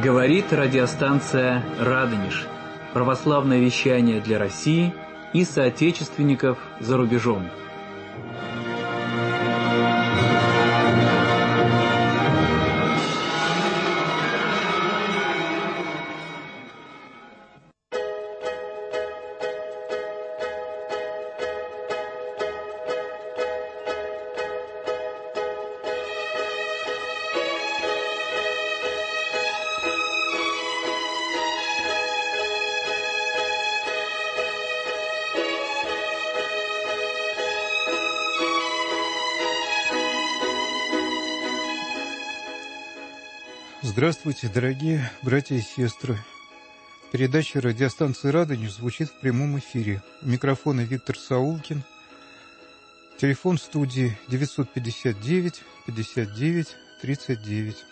Говорит радиостанция «Радонеж». Православное вещание для России и соотечественников за рубежом. Здравствуйте, дорогие братья и сестры. Передача радиостанции «Радонеж» звучит в прямом эфире. У микрофона Виктор Саулкин. Телефон студии 959 59 39.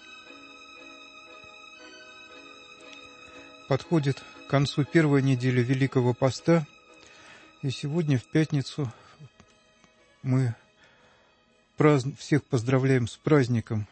Подходит к концу первая неделя Великого Поста. И сегодня, в пятницу, мы всех поздравляем с праздником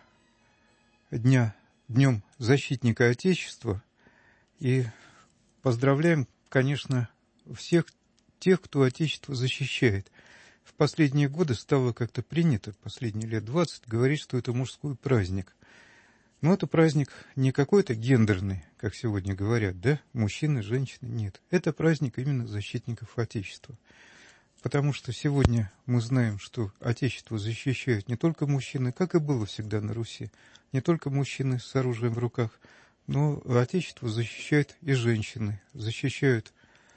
Днем Защитника Отечества, и поздравляем, конечно, всех тех, кто Отечество защищает. В последние годы стало как-то принято, последние лет 20, говорить, что это мужской праздник. Но это праздник не какой-то гендерный, как сегодня говорят, да, мужчины, женщины, нет. Это праздник именно защитников Отечества. Потому что сегодня мы знаем, что Отечество защищают не только мужчины, как и было всегда на Руси, не только мужчины с оружием в руках, но Отечество защищают и женщины. Защищают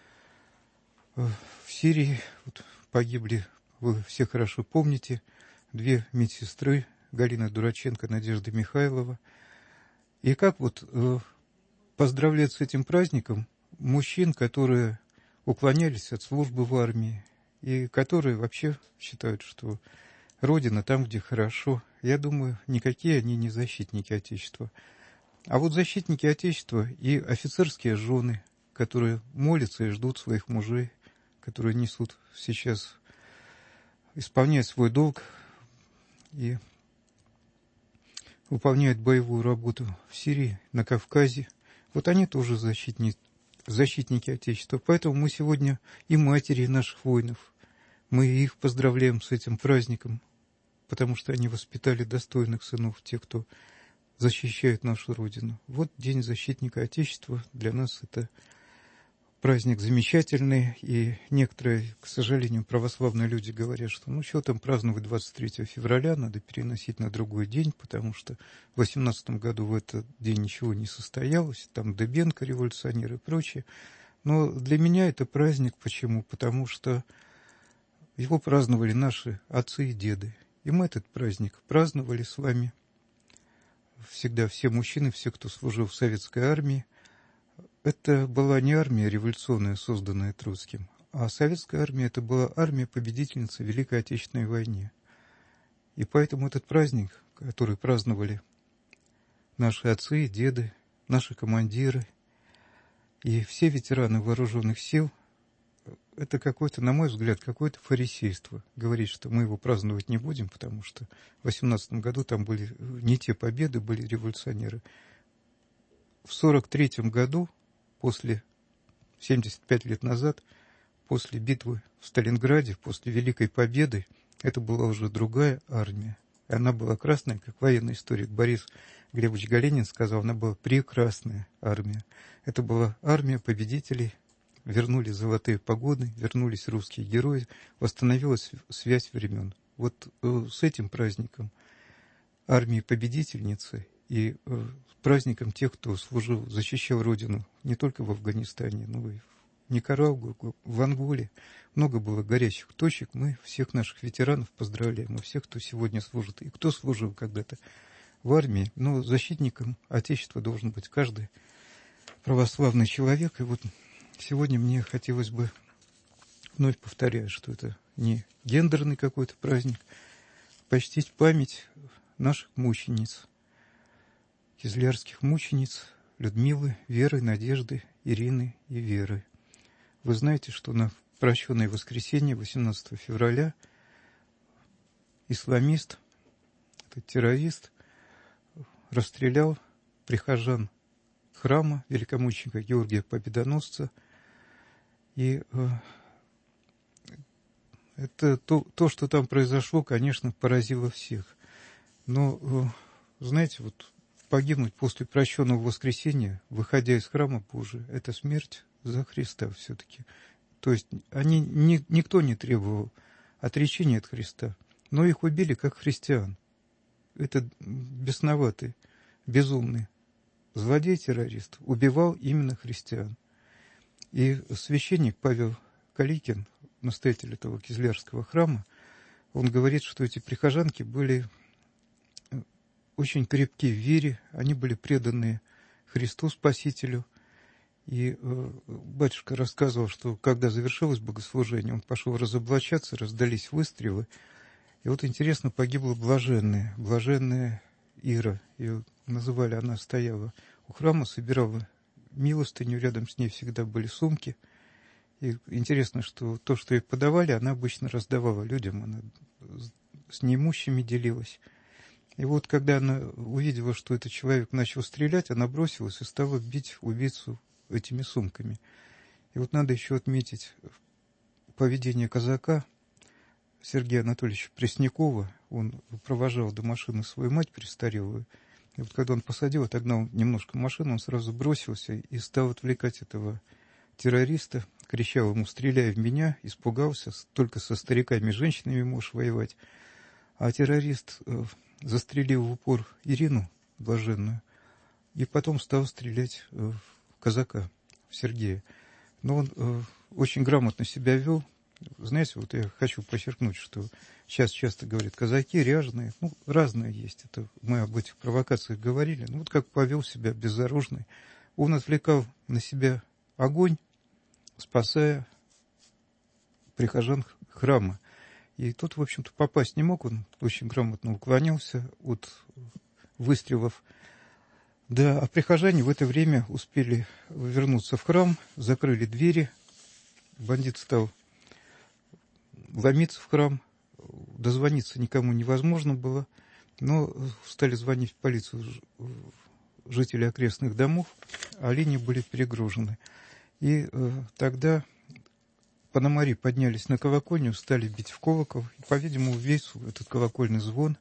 в Сирии, вот погибли, вы все хорошо помните, 2 медсестры, Галина Дураченко, Надежда Михайлова. И как вот поздравлять с этим праздником мужчин, которые уклонялись от службы в армии, и которые вообще считают, что Родина там, где хорошо. Я думаю, никакие они не защитники Отечества. А вот защитники Отечества и офицерские жены, которые молятся и ждут своих мужей, которые несут сейчас, исполняют свой долг и выполняют боевую работу в Сирии, на Кавказе. Вот они тоже защитники Отечества. Поэтому мы сегодня и матери наших воинов, мы их поздравляем с этим праздником, потому что они воспитали достойных сынов, тех, кто защищает нашу Родину. Вот День Защитника Отечества для нас это праздник замечательный, и некоторые, к сожалению, православные люди говорят, что ну что там праздновать 23 февраля, надо переносить на другой день, потому что в 18 году в этот день ничего не состоялось, там Дыбенко, революционеры и прочее. Но для меня это праздник. Почему? Потому что его праздновали наши отцы и деды. И мы этот праздник праздновали с вами. Всегда все мужчины, все, кто служил в советской армии. Это была не армия революционная, созданная Троцким, а советская армия, это была армия-победительница в Великой Отечественной войне. И поэтому этот праздник, который праздновали наши отцы и деды, наши командиры и все ветераны вооруженных сил, это какое-то, на мой взгляд, какое-то фарисейство. Говорить, что мы его праздновать не будем, потому что в 18 году там были не те победы, были революционеры. В 43 году, 75 лет назад, после битвы в Сталинграде, после Великой Победы, это была уже другая армия. И она была красная, как военный историк Борис Глебович Галенин сказал, она была прекрасная армия. Это была армия победителей. Вернулись золотые погоны, вернулись русские герои, восстановилась связь времен. Вот с этим праздником армии победительницы и праздником тех, кто служил, защищал Родину не только в Афганистане, но и в Никарагуа, в Анголе. Много было горячих точек. Мы всех наших ветеранов поздравляем, и всех, кто сегодня служит, и кто служил когда-то в армии. Но защитником Отечества должен быть каждый православный человек. И вот сегодня мне хотелось бы, вновь повторяю, что это не гендерный какой-то праздник, почтить память наших мучениц, кизлярских мучениц Людмилы, Веры, Надежды, Ирины и Веры. Вы знаете, что на прощенное воскресенье, 18 февраля, исламист, этот террорист, расстрелял прихожан храма великомученика Георгия Победоносца. И это то, что там произошло, конечно, поразило всех. Но, знаете, вот погибнуть после прощенного воскресения, выходя из храма Божия, это смерть за Христа все-таки. То есть никто не требовал отречения от Христа, но их убили как христиан. Это бесноватый, безумный злодей-террорист убивал именно христиан. И священник Павел Каликин, настоятель этого Кизлярского храма, он говорит, что эти прихожанки были очень крепкие в вере, они были преданы Христу Спасителю. И батюшка рассказывал, что когда завершилось богослужение, он пошел разоблачаться, раздались выстрелы. И вот интересно, погибла блаженная Ира. Ее называли, она стояла у храма, собирала милостыню, рядом с ней всегда были сумки. И интересно, что то, что ей подавали, она обычно раздавала людям, она с неимущими делилась. И вот когда она увидела, что этот человек начал стрелять, она бросилась и стала бить убийцу этими сумками. И вот надо еще отметить поведение казака Сергея Анатольевича Преснякова. Он провожал до машины свою мать престарелую. И вот когда он посадил, отогнал немножко машину, он сразу бросился и стал отвлекать этого террориста. Кричал ему: «Стреляй в меня!» Испугался. Только со стариками и женщинами можешь воевать. А террорист застрелил в упор Ирину блаженную и потом стал стрелять в казака, в Сергея. Но он очень грамотно себя вел. Знаете, вот я хочу подчеркнуть, что сейчас часто говорят, казаки ряженые, разные есть. Это мы об этих провокациях говорили. Вот как повел себя безоружный. Он отвлекал на себя огонь, спасая прихожан храма. И тут, в общем-то, попасть не мог. Он очень грамотно уклонялся от выстрелов. Да, а прихожане в это время успели вернуться в храм, закрыли двери. Бандит стал ломиться в храм. Дозвониться никому невозможно было. Но стали звонить в полицию жители окрестных домов, а линии были перегружены. И тогда пономари поднялись на колокольню, стали бить в колокол. И, по-видимому, весь этот колокольный звон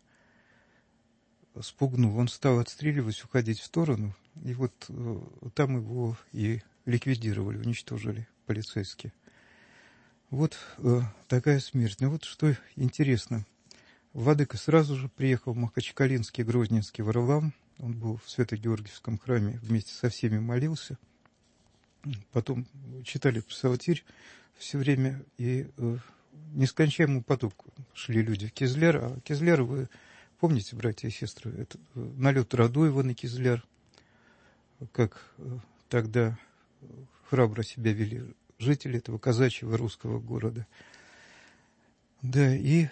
спугнул. Он стал отстреливать, уходить в сторону. И вот там его и ликвидировали, уничтожили полицейские. Вот такая смерть. Но вот что интересно. Владыка сразу же приехал в Махачкалинский, Грозненский Варлам. Он был в Свято-Георгиевском храме, вместе со всеми молился. Потом читали псалтирь все время, и нескончаемый поток шли люди в Кизляр. А Кизляр, вы помните, братья и сестры, это налет Радуева на Кизляр, как тогда храбро себя вели жители этого казачьего русского города. Да, и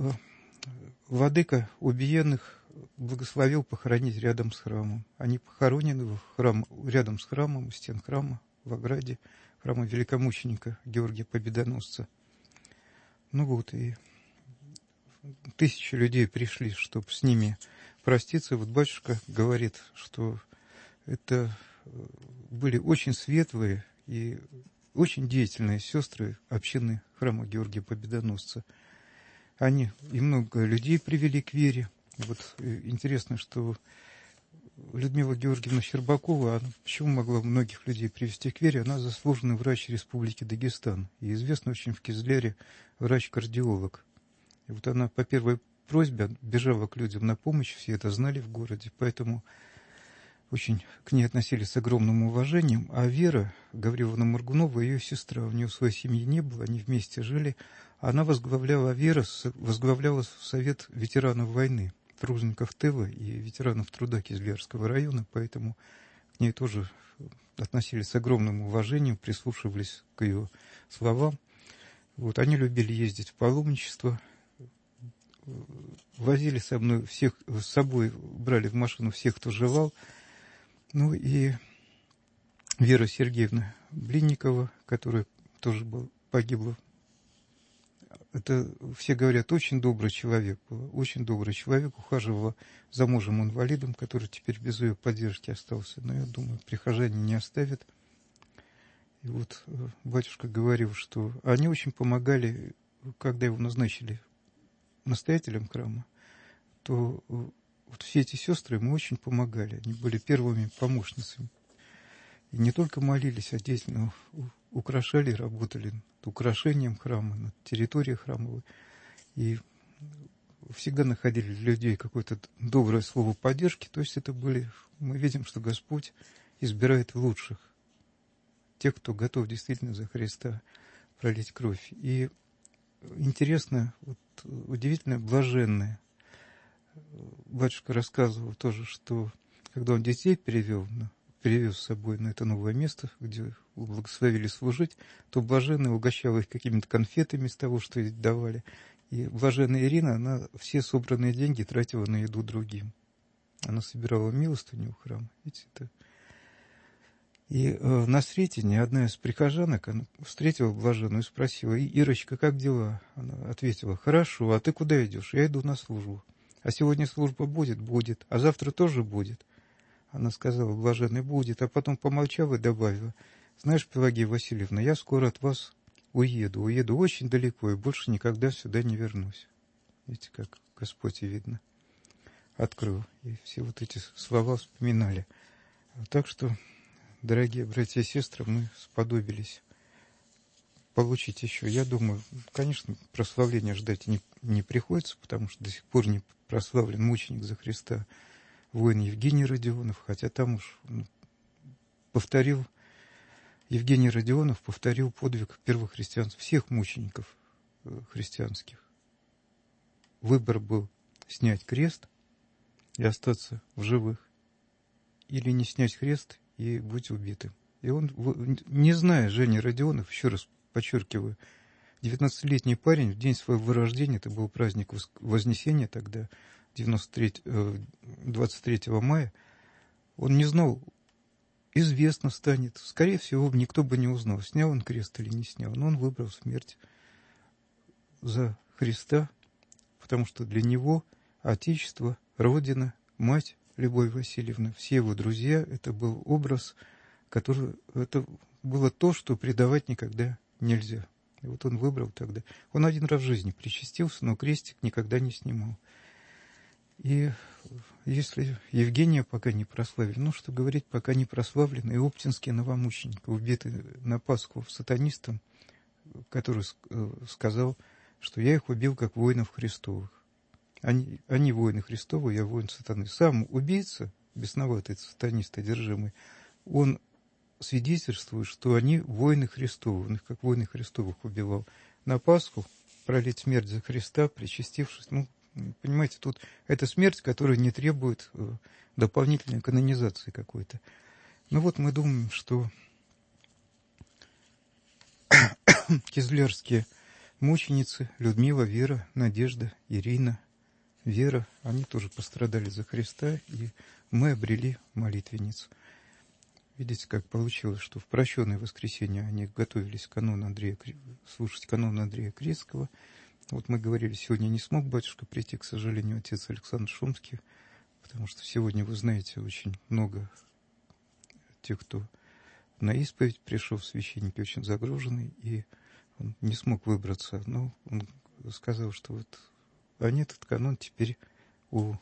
владыка убиенных благословил похоронить рядом с храмом. Они похоронены в храм, рядом с храмом, у стен храма, в ограде храма великомученика Георгия Победоносца. И тысячи людей пришли, чтобы с ними проститься. Вот батюшка говорит, что это были очень светлые и очень деятельные сестры общины храма Георгия Победоносца. Они и много людей привели к вере. Вот интересно, что Людмила Георгиевна Щербакова, она почему могла многих людей привести к вере? Она заслуженный врач Республики Дагестан. И известный очень в Кизляре врач-кардиолог. И вот она по первой просьбе бежала к людям на помощь, все это знали в городе, поэтому очень к ней относились с огромным уважением. А Вера Гавриловна Моргунова, ее сестра, у нее своей семьи не было, они вместе жили. Она возглавляла Совет ветеранов войны, тружеников ТЭВа и ветеранов труда Кизлярского района, поэтому к ней тоже относились с огромным уважением, прислушивались к ее словам. Вот, они любили ездить в паломничество, возили с собой, брали в машину всех, кто желал. И Вера Сергеевна Блинникова, которая тоже погибла это, все говорят, очень добрый человек был, очень добрый человек, ухаживала за мужем-инвалидом, который теперь без ее поддержки остался. Но я думаю, прихожане не оставят. И вот батюшка говорил, что они очень помогали, когда его назначили настоятелем храма, то вот все эти сестры ему очень помогали. Они были первыми помощницами. И не только молились, а деятельно украшали, работали над украшением храма, над территорией храмовой. И всегда находили для людей какое-то доброе слово поддержки. То есть это были, мы видим, что Господь избирает лучших, тех, кто готов действительно за Христа пролить кровь. И интересно, вот, удивительно блаженное. Батюшка рассказывал тоже, что когда он детей привез с собой на это новое место, где благословили служить, то блаженная угощала их какими-то конфетами из того, что ей давали. И блаженная Ирина, она все собранные деньги тратила на еду другим. Она собирала милостыню у храма. Видите, это... И на Сретенье одна из прихожанок, она встретила блаженную и спросила: «Ирочка, как дела?» Она ответила: «Хорошо, а ты куда идешь?» «Я иду на службу». «А сегодня служба будет?» «Будет». «А завтра тоже будет?» Она сказала: «Блаженный, будет». А потом помолчала и добавила: «Знаешь, Пелагея Васильевна, я скоро от вас уеду очень далеко и больше никогда сюда не вернусь». Видите, как Господь, видно, открыл. И все вот эти слова вспоминали. Так что, дорогие братья и сестры, мы сподобились получить еще. Я думаю, конечно, прославления ждать не приходится, потому что до сих пор не прославлен мученик за Христа, воин Евгений Родионов, хотя там уж Евгений Родионов повторил подвиг первых христиан, всех мучеников христианских. Выбор был снять крест и остаться в живых, или не снять крест и быть убитым. И он, не зная Жени Родионов, еще раз подчеркиваю, 19-летний парень в день своего рождения, это был праздник Вознесения тогда, 23 мая, он не знал, известно станет. Скорее всего, никто бы не узнал, снял он крест или не снял. Но он выбрал смерть за Христа, потому что для него Отечество, Родина, мать Любовь Васильевна, все его друзья, это был образ, это было то, что предавать никогда нельзя. И вот он выбрал тогда. Он один раз в жизни причастился, но крестик никогда не снимал. И если Евгения пока не прославили, ну что говорить, пока не прославлены, и оптинские новомученики, убитые на Пасху сатанистом, который сказал, что я их убил как воинов Христовых. Они воины Христовы, я воин сатаны. Сам убийца, бесноватый сатанист одержимый, он свидетельствует, что они воины Христовы, он их как воины Христовых убивал. На Пасху пролить смерть за Христа, причастившись, понимаете, тут это смерть, которая не требует дополнительной канонизации какой-то. Вот мы думаем, что кизлярские мученицы Людмила, Вера, Надежда, Ирина, Вера, они тоже пострадали за Христа, и мы обрели молитвенниц. Видите, как получилось, что в прощенное воскресенье они готовились слушать канон Андрея Крестского. Вот мы говорили, сегодня не смог батюшка прийти, к сожалению, отец Александр Шумский, потому что сегодня, вы знаете, очень много тех, кто на исповедь пришел, священники очень загружены, и он не смог выбраться. Но он сказал, что вот они этот канон теперь у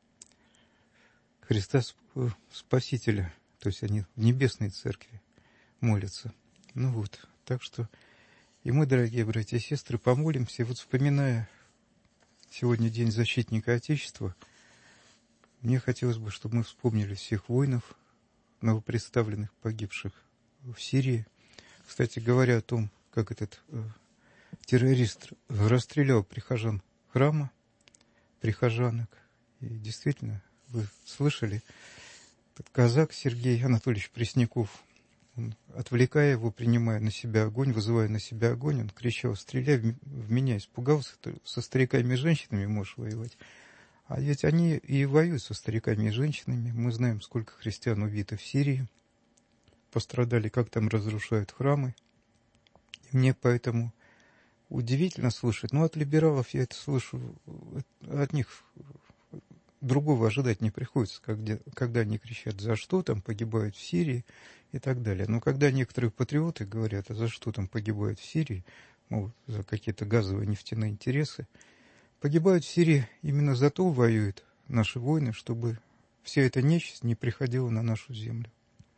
Христа Спасителя, то есть они в небесной церкви молятся. Так что и мы, дорогие братья и сестры, помолимся. Вот вспоминая сегодня День защитника Отечества, мне хотелось бы, чтобы мы вспомнили всех воинов, новопредставленных, погибших в Сирии. Кстати говоря о том, как этот террорист расстрелял прихожан храма, прихожанок. И действительно, вы слышали, этот казак Сергей Анатольевич Пресняков, он, отвлекая его, принимая на себя огонь, вызывая на себя огонь, он кричал: «Стреляй в меня!» Испугался, ты со стариками и женщинами можешь воевать. А ведь они и воюют со стариками и женщинами. Мы знаем, сколько христиан убито в Сирии, пострадали, как там разрушают храмы. И мне поэтому удивительно слышать. Но от либералов я это слышу, от них другого ожидать не приходится, когда они кричат, за что там погибают в Сирии и так далее. Но когда некоторые патриоты говорят, а за что там погибают в Сирии, мол, за какие-то газовые нефтяные интересы, погибают в Сирии именно за то воюют наши воины, чтобы вся эта нечисть не приходила на нашу землю.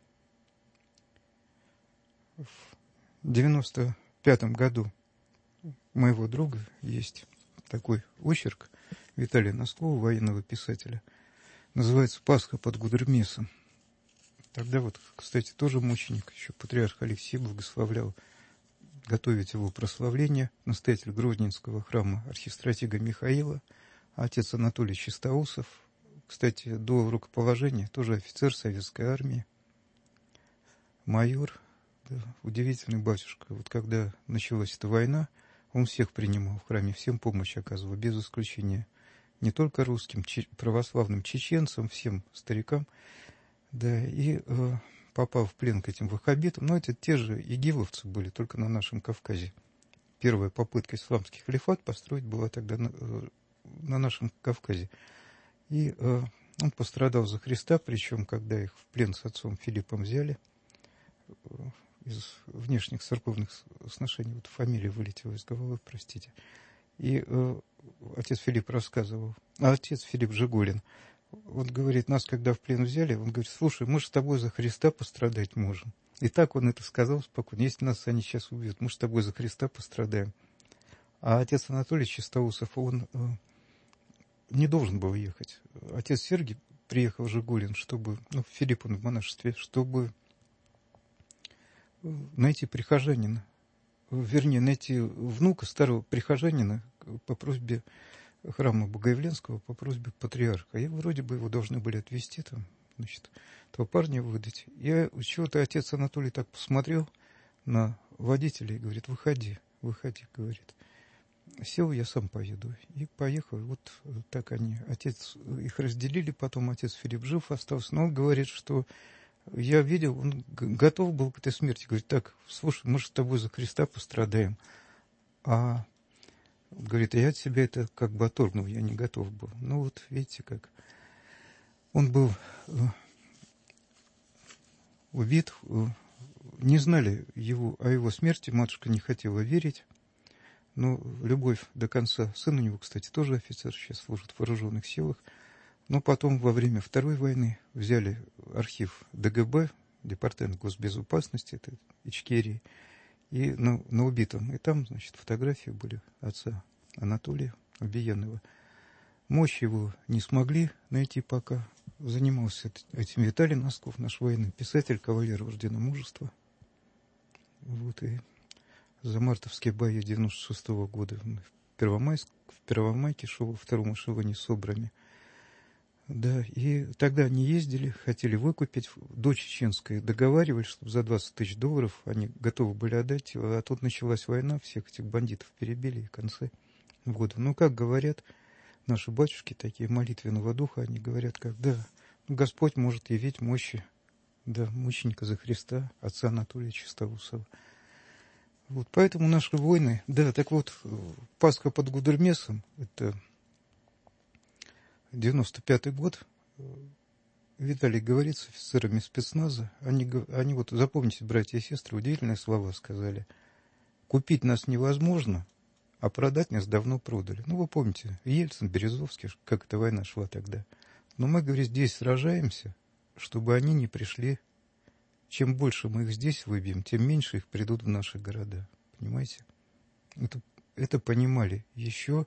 В 95 году моего друга есть такой очерк Виталия Носкова, военного писателя. Называется «Пасха под Гудермесом». Тогда вот, кстати, тоже мученик, еще патриарх Алексий благословлял готовить его прославление, настоятель Грозненского храма архистратига Михаила, отец Анатолий Чистоусов, кстати, до рукоположения тоже офицер советской армии, майор, да, удивительный батюшка. Вот когда началась эта война, он всех принимал в храме, всем помощь оказывал, без исключения. Не только русским, православным чеченцам, всем старикам. Да, и попал в плен к этим ваххабитам. Но это те же игиловцы были, только на нашем Кавказе. Первая попытка исламский халифат построить была тогда на нашем Кавказе. И он пострадал за Христа, причем, когда их в плен с отцом Филиппом взяли, из внешних церковных сношений, вот фамилия вылетела из головы, простите. И отец Филипп рассказывал, отец Филипп Жигулин, он говорит, нас когда в плен взяли, он говорит, слушай, мы же с тобой за Христа пострадать можем. И так он это сказал спокойно, если нас они сейчас убьют, мы же с тобой за Христа пострадаем. А отец Анатолий Чистоусов, он не должен был ехать. Отец Сергий приехал в Жигулин, чтобы, Филипп он в монашестве, чтобы найти прихожанина, вернее, найти внука старого прихожанина по просьбе храма Богоявленского, по просьбе патриарха. И вроде бы его должны были отвезти там, значит, того парня выдать. Я чего-то отец Анатолий так посмотрел на водителя и говорит, выходи, говорит. Сел, я сам поеду. И поехал. И вот так они, отец, их разделили, потом отец Филипп жив остался. Но он говорит, что я видел, он готов был к этой смерти. Говорит, так, слушай, мы же с тобой за Христа пострадаем. А, говорит, я от себя это как бы отторгнул, я не готов был. Ну вот, видите, как. Он был убит, не знали о его смерти, матушка не хотела верить. Но любовь до конца. Сын у него, кстати, тоже офицер, сейчас служит в вооруженных силах. Но потом, во время Второй войны, взяли архив ДГБ, Департамент госбезопасности, это Ичкерии, и на убитом. И там, значит, фотографии были отца Анатолия Убиенного. Мощь его не смогли найти пока. Занимался этим Виталий Носков, наш военный писатель, кавалер Ордена Мужества. Вот и за мартовские бои 96-го года в Первомайке шел во втором эшелоне с ОБРами. Да, и тогда они ездили, хотели выкупить, до чеченской договаривались, чтобы за $20 тысяч они готовы были отдать, а тут началась война, всех этих бандитов перебили и в конце года. Ну, как говорят наши батюшки, такие молитвенного духа, они говорят, как, да, Господь может явить мощи, да, мученика за Христа, отца Анатолия Чистоусова. Вот, поэтому наши войны, да, так вот, Пасха под Гудермесом, это 95-й год, Виталий говорит с офицерами спецназа, они вот, запомните, братья и сестры, удивительные слова сказали, купить нас невозможно, а продать нас давно продали. Ну, вы помните, Ельцин, Березовский, как эта война шла тогда. Но мы, говорит, здесь сражаемся, чтобы они не пришли. Чем больше мы их здесь выбьем, тем меньше их придут в наши города. Понимаете? Это понимали еще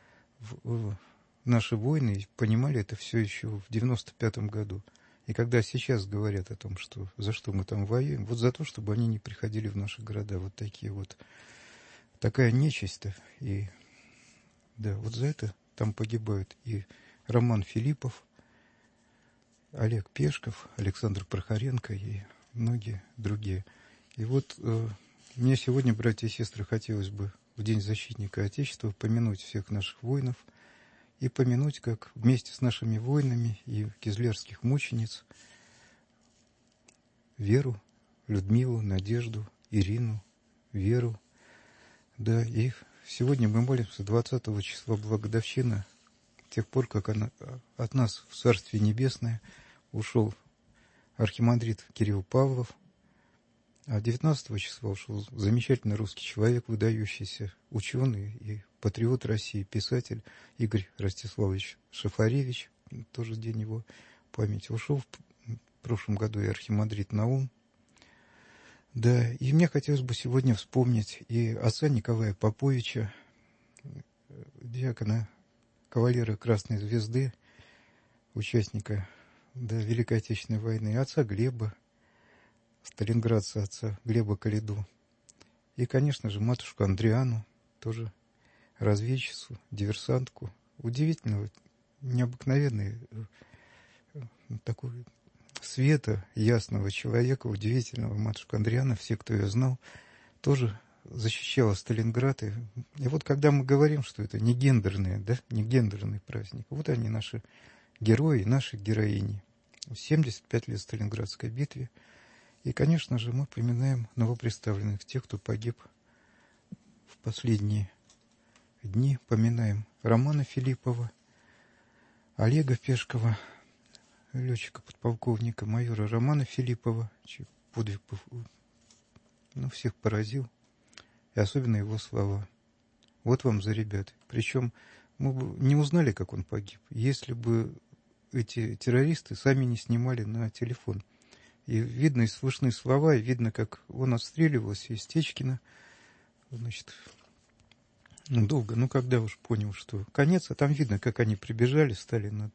наши воины, понимали это все еще в 95-м году. И когда сейчас говорят о том, что за что мы там воюем, вот за то, чтобы они не приходили в наши города. Вот такие вот, такая нечисть-то. И да, вот за это там погибают и Роман Филиппов, Олег Пешков, Александр Прохоренко и многие другие. И вот мне сегодня, братья и сестры, хотелось бы в День защитника Отечества помянуть всех наших воинов и помянуть, как вместе с нашими воинами и кизлярских мучениц Веру, Людмилу, Надежду, Ирину, Веру, да, и сегодня мы молимся 20 числа, благодатчина, с тех пор, как от нас в Царствие Небесное ушел архимандрит Кирилл Павлов, а 19 числа ушел замечательный русский человек, выдающийся ученый и патриот России, писатель Игорь Ростиславович Шафаревич, тоже день его памяти. Ушел в прошлом году и архимандрит Наум. Да, и мне хотелось бы сегодня вспомнить и отца Николая Поповича, диакона, кавалера Красной Звезды, участника Великой Отечественной войны, и отца Глеба, сталинградца, отца Глеба Калиду. И, конечно же, матушку Андриану, тоже разведчицу, диверсантку, удивительного, необыкновенный такой света, ясного человека, удивительного матушку Андриана. Все, кто ее знал, тоже защищала Сталинград. И вот когда мы говорим, что это не гендерный, не гендерный праздник, вот они, наши герои, наши героини. 75 лет Сталинградской битве. И, конечно же, мы поминаем новоприставленных, тех, кто погиб в последние дни. Поминаем Романа Филиппова, Олега Пешкова, летчика-подполковника, майора Романа Филиппова, чей подвиг всех поразил, и особенно его слова. Вот вам за ребят. Причем мы бы не узнали, как он погиб, если бы эти террористы сами не снимали на телефон. И видно, и слышны слова, и видно, как он отстреливался из Течкина. Значит, долго, когда уж понял, что конец, а там видно, как они прибежали, стали над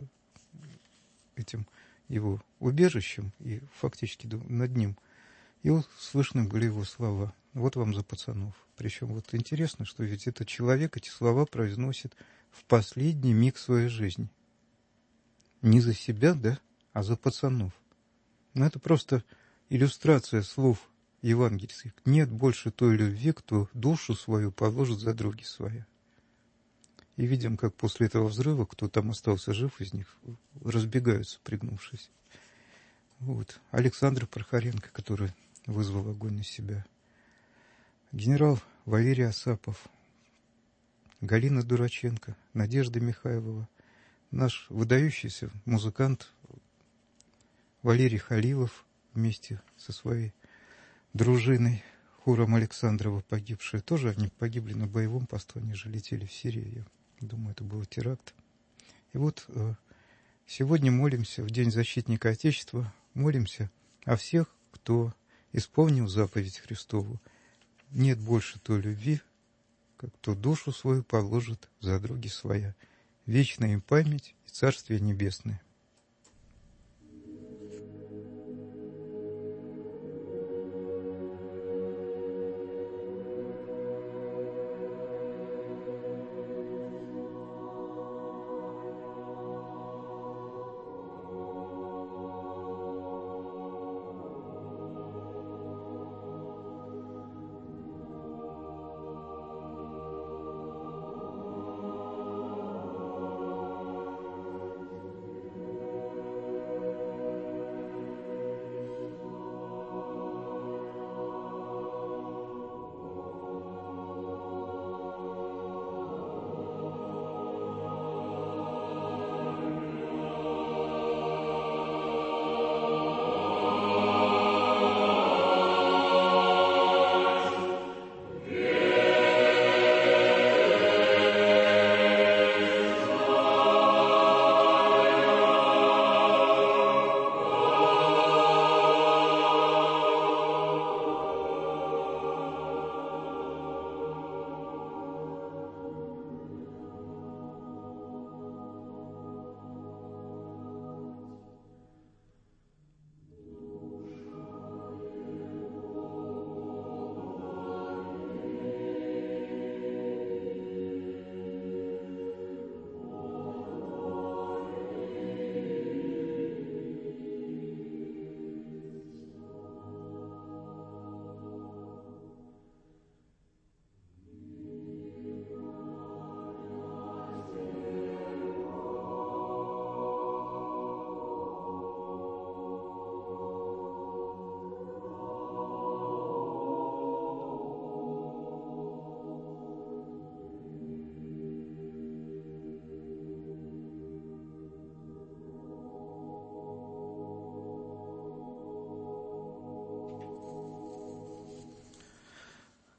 этим его убежищем и фактически над ним. И вот слышны были его слова. Вот вам за пацанов. Причем вот интересно, что ведь этот человек эти слова произносит в последний миг своей жизни. Не за себя, а за пацанов. Но это просто иллюстрация слов евангельских. Нет больше той любви, кто душу свою положит за други свои. И видим, как после этого взрыва, кто там остался жив из них, разбегаются, пригнувшись. Вот. Александр Прохоренко, который вызвал огонь на себя. Генерал Валерий Осапов. Галина Дураченко. Надежда Михайлова. Наш выдающийся музыкант Валерий Халилов вместе со своей дружиной Хуром Александрова погибшие. Тоже они погибли на боевом посту, они же летели в Сирию. Я думаю, это был теракт. И вот сегодня молимся в День Защитника Отечества, молимся о всех, кто исполнил заповедь Христову. Нет больше той любви, как кто душу свою положит за други своя. Вечная им память и Царствие Небесное.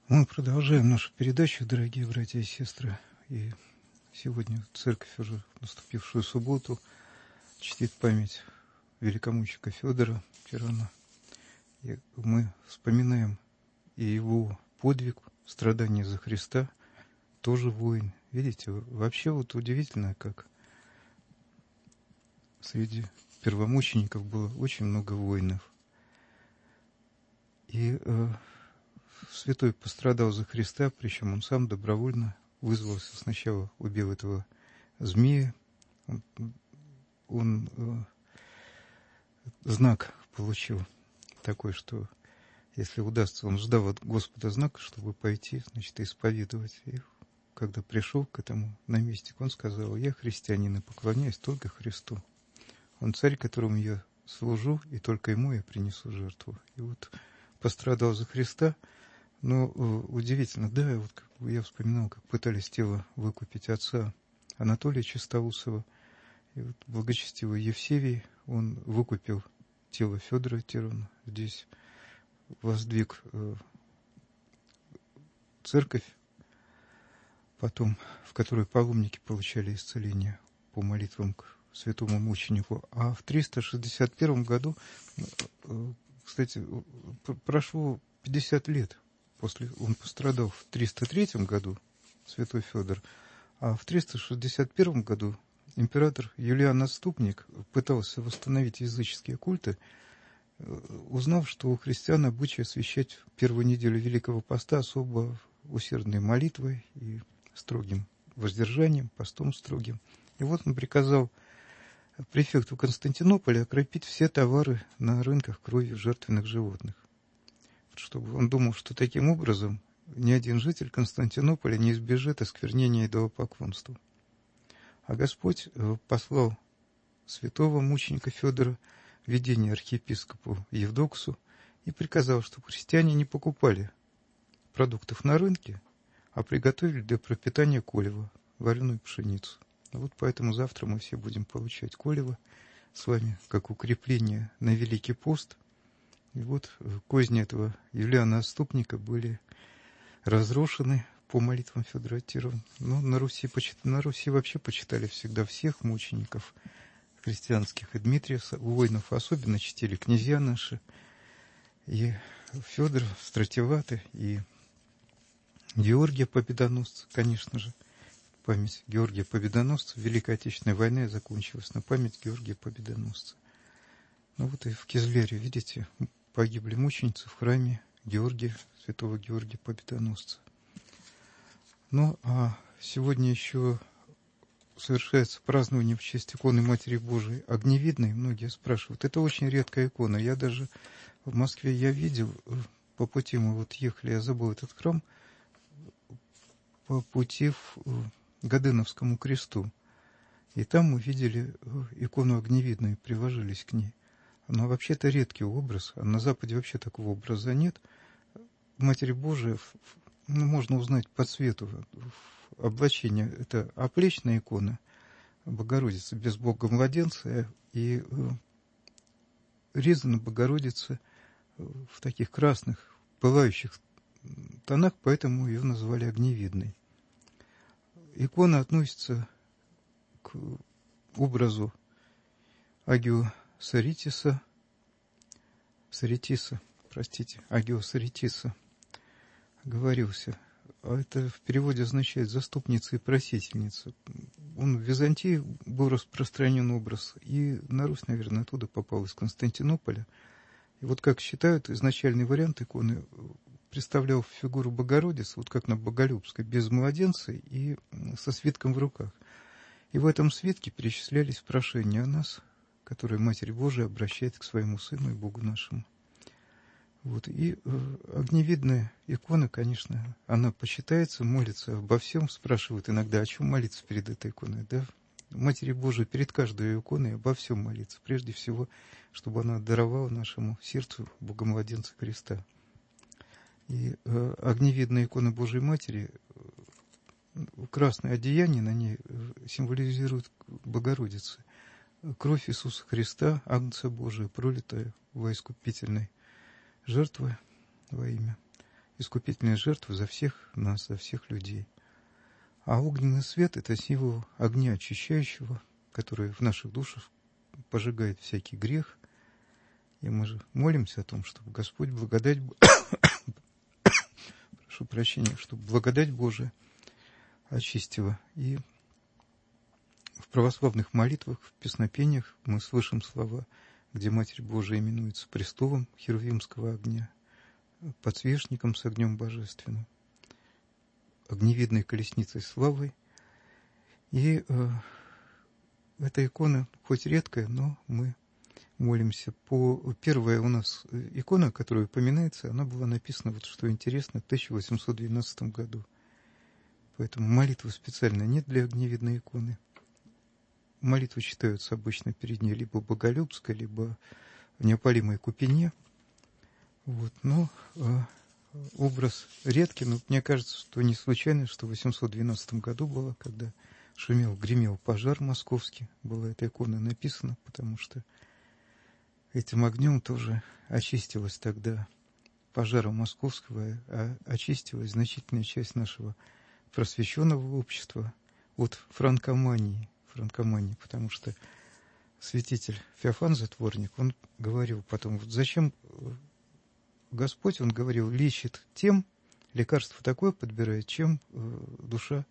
Мы продолжаем нашу передачу, дорогие братья и сестры. И сегодня церковь уже в наступившую субботу чтит память великомученика Федора Тирана. И мы вспоминаем и его подвиг, страдания за Христа, тоже воин. Видите, вообще вот удивительно, как среди первомучеников было очень много воинов. И святой пострадал за Христа, причем он сам добровольно вызвался. Сначала убил этого змея. Он знак получил такой, что если удастся, он ждал от Господа знака, чтобы пойти, значит, исповедовать. И когда пришел к этому наместнику, он сказал: я христианин и поклоняюсь только Христу. Он царь, которому я служу, и только ему я принесу жертву. И вот пострадал за Христа. Но удивительно, да, вот как я вспоминал, как пытались тело выкупить отца Анатолия Чистоусова. И вот благочестивый Евсевий, он выкупил тело Федора Тирана. Здесь воздвиг церковь, потом, в которой паломники получали исцеление по молитвам к святому мученику. А в 361 году, кстати, прошло 50 лет. Он пострадал в 303 году, святой Федор, а в 361 году император Юлиан Отступник пытался восстановить языческие культы, узнав, что у христиан обычай освящать первую неделю Великого Поста особо усердной молитвой и строгим воздержанием, постом строгим. И вот он приказал префекту Константинополя окропить все товары на рынках кровью жертвенных животных, чтобы он думал, что таким образом ни один житель Константинополя не избежит осквернения идолопоклонства. А Господь послал святого мученика Федора в видение архиепископу Евдоксу и приказал, чтобы христиане не покупали продуктов на рынке, а приготовили для пропитания колева, вареную пшеницу. Вот поэтому завтра мы все будем получать колево с вами, как укрепление на Великий пост. И вот козни этого Юлиана Отступника были разрушены по молитвам Федора Тирана. Но на Руси вообще почитали всегда всех мучеников христианских. И Дмитрия, воинов особенно чтили князья наши, и Федор Стратилата, и Георгия Победоносца, конечно же. Память Георгия Победоносца. Великой Отечественной войны закончилась на память Георгия Победоносца. Ну вот и в Кизляре, видите, погибли мученицы в храме Георгия, святого Георгия Победоносца. Ну, а сегодня еще совершается празднование в честь иконы Матери Божией Огневидной. Многие спрашивают, это очень редкая икона. Я даже в Москве видел, по пути мы вот ехали, я забыл этот храм, по пути в Годыновскому кресту. И там мы видели икону Огневидную, приложились к ней. Но вообще-то редкий образ, а на Западе вообще такого образа нет. Матерь Божия можно узнать по цвету облачения. Это оплечная икона Богородицы без Бога младенца, и резана Богородица в таких красных, пылающих тонах, поэтому ее назвали Огневидной. Икона относится к образу Агио Саритиса, Агио Саритиса, говорился. А это в переводе означает «заступница и просительница». Он в Византии был распространен образ, и на Русь, наверное, оттуда попал, из Константинополя. И вот как считают, изначальный вариант иконы представлял фигуру Богородицы, вот как на Боголюбской, без младенца и со свитком в руках. И в этом свитке перечислялись прошения о нас, которые Матерь Божия обращает к своему Сыну и Богу нашему. Вот. И огневидная икона, конечно, она почитается, молится обо всем, спрашивают иногда, о чем молиться перед этой иконой. Да? Матери Божией перед каждой иконой обо всем молиться. Прежде всего, чтобы она даровала нашему сердцу Богомладенца Христа. И огневидная икона Божией Матери, красное одеяние на ней символизирует Богородицу. Кровь Иисуса Христа, Агнца Божия, пролитая во искупительной жертвы во имя искупительная жертва за всех нас, за всех людей. А огненный свет – это символ огня очищающего, который в наших душах пожигает всякий грех. И мы же молимся о том, чтобы Господь благодать, прошу прощения, чтобы благодать Божия очистила. И в православных молитвах, в песнопениях мы слышим слова, где Матерь Божия именуется престолом херувимского огня, подсвечником с огнем божественным, огневидной колесницей славы. И эта икона, хоть редкая, но мы молимся. Первая у нас икона, которая упоминается, она была написана, вот что интересно, в 1812 году. Поэтому молитвы специально нет для огневидной иконы. Молитвы читаются обычно перед ней либо Боголюбской, либо в неопалимой купине. Вот. Но образ редкий, но мне кажется, что не случайно, что в 812 году было, когда гремел пожар московский, была эта икона написана, потому что этим огнем тоже очистилась тогда пожаром московского, очистилась значительная часть нашего просвещенного общества от франкомании, потому что святитель Феофан Затворник, он говорил потом, вот зачем Господь, он говорил, лечит тем, лекарство такое подбирает, чем душа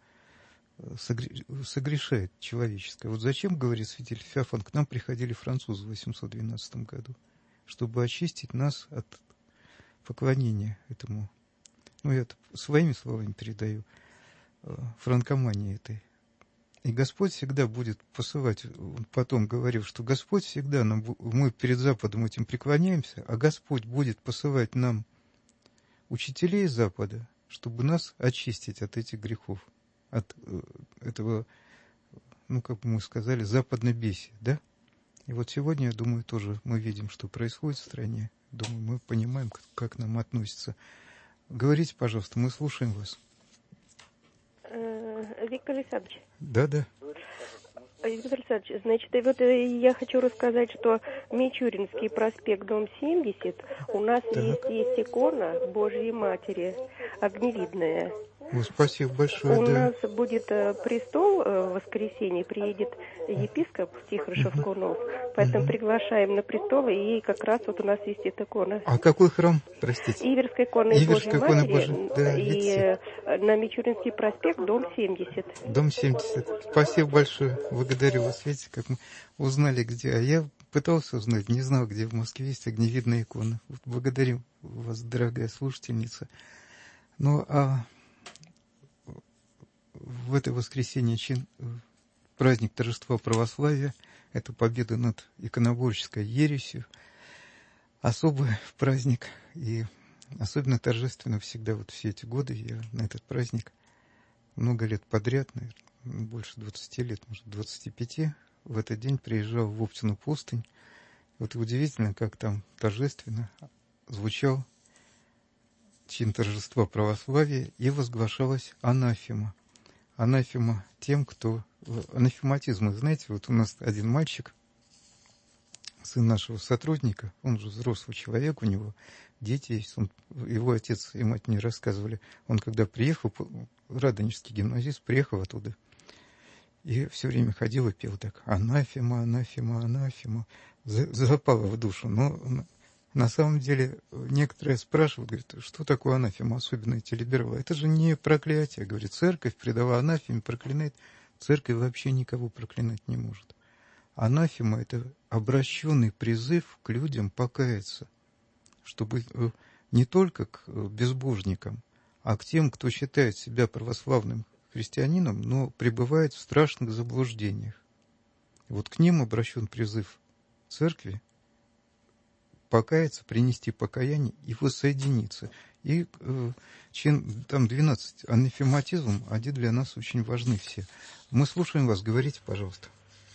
согрешает человеческое. Вот зачем, говорит святитель Феофан, к нам приходили французы в 812 году, чтобы очистить нас от поклонения этому, ну, я это своими словами передаю, франкомании этой. И Господь всегда будет посылать, он потом говорил, что Господь всегда мы перед Западом этим преклоняемся, а Господь будет посылать нам учителей Запада, чтобы нас очистить от этих грехов, от этого, ну, как бы мы сказали, западнобесия, да? И вот сегодня, я думаю, тоже мы видим, что происходит в стране. Думаю, мы понимаем, как нам относятся. Говорите, пожалуйста, мы слушаем вас. Виктор Александрович. Да. Виктор Александрович, значит, и вот я хочу рассказать, что Мичуринский проспект, дом 70, у нас есть икона Божьей Матери, огневидная. Спасибо большое. У нас будет престол в воскресенье, приедет епископ Тихорышев-Кунов, поэтому приглашаем на престол, и как раз вот у нас есть эта икона. А какой храм, простите? Иверская икона Божьей Матери, да, и на Мичуринский проспект, дом 70. Дом 70. Спасибо большое, благодарю вас. Видите, как мы узнали, где. А я пытался узнать, не знал, где в Москве есть огневидная икона. Вот благодарю вас, дорогая слушательница. Ну, а в это воскресенье праздник торжества православия, это победа над иконоборческой ересью, особый праздник, и особенно торжественно всегда вот все эти годы я на этот праздник много лет подряд, наверное, больше 20 лет, может 25, в этот день приезжал в Оптину пустынь. Вот удивительно, как там торжественно звучал чин торжества православия и возглашалась анафема. Анафема тем, кто... Анафематизм, знаете, вот у нас один мальчик, сын нашего сотрудника, он же взрослый человек, у него дети есть, его отец и мать мне рассказывали, он когда приехал, радонежский гимназист, приехал оттуда, и все время ходил и пел так: анафема, анафема, анафема, запало в душу. Но на самом деле некоторые спрашивают, говорят, что такое анафема, особенно эти либералы. Это же не проклятие, говорит, церковь предала анафеме, проклинает. Церковь вообще никого проклинать не может. Анафема – это обращенный призыв к людям покаяться, чтобы не только к безбожникам, а к тем, кто считает себя православным христианином, но пребывает в страшных заблуждениях. Вот к ним обращен призыв церкви покаяться, принести покаяние и воссоединиться. И там 12 анафематизм, они для нас очень важны все. Мы слушаем вас, говорите, пожалуйста.